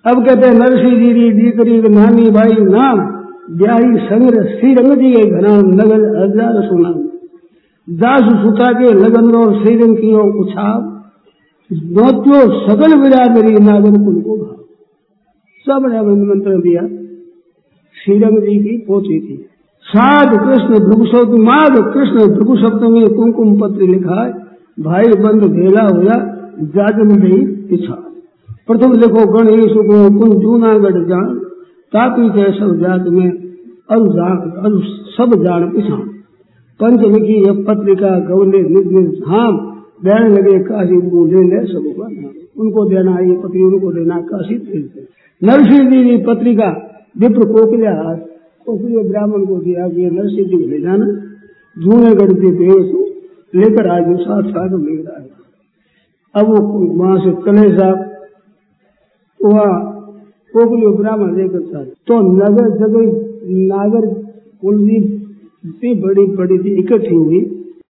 अब कहते नरसिंह जी री दीकरी नानी बाई नाम ब्याही संग्र श्री रंग जी के घना नगर हजार सुना दास सुता के लगन और श्रीरंग की उछाव नोत्यो सकल बिरादरी नागर कुल को भाव। सब ने मंत्र दिया। श्रीरंग जी की पोती थी। साध कृष्ण भृगु माघ कृष्ण भृगु सप्तमी कुमकुम पत्र लिखा है भाई बंद भेला होया जाजन गई पिछा। प्रथम देखो गणेश को कुन जूनागढ़ जान तापी थे सब जात में अरु सब जान पिछा। पंच लिखी यह पत्रिका गौले निज निज धाम देने लगे काशी को ले ले सबका नाम। उनको देना ये पत्री उनको देना काशी दे। नरसिंह जी की पत्रिका विप्र कोकलिया कोकलिया ब्राह्मण को दिया कि नरसिंह जी को ले जाना जूनागढ़ के देश लेकर आज साथ साथ ले रहा है। अब वो वहां से कले साहब वहाँ कोकलियो ब्राह्मण लेकर था तो नगर जगह नागर कुल भी इतनी बड़ी बड़ी थी इकट्ठी हुई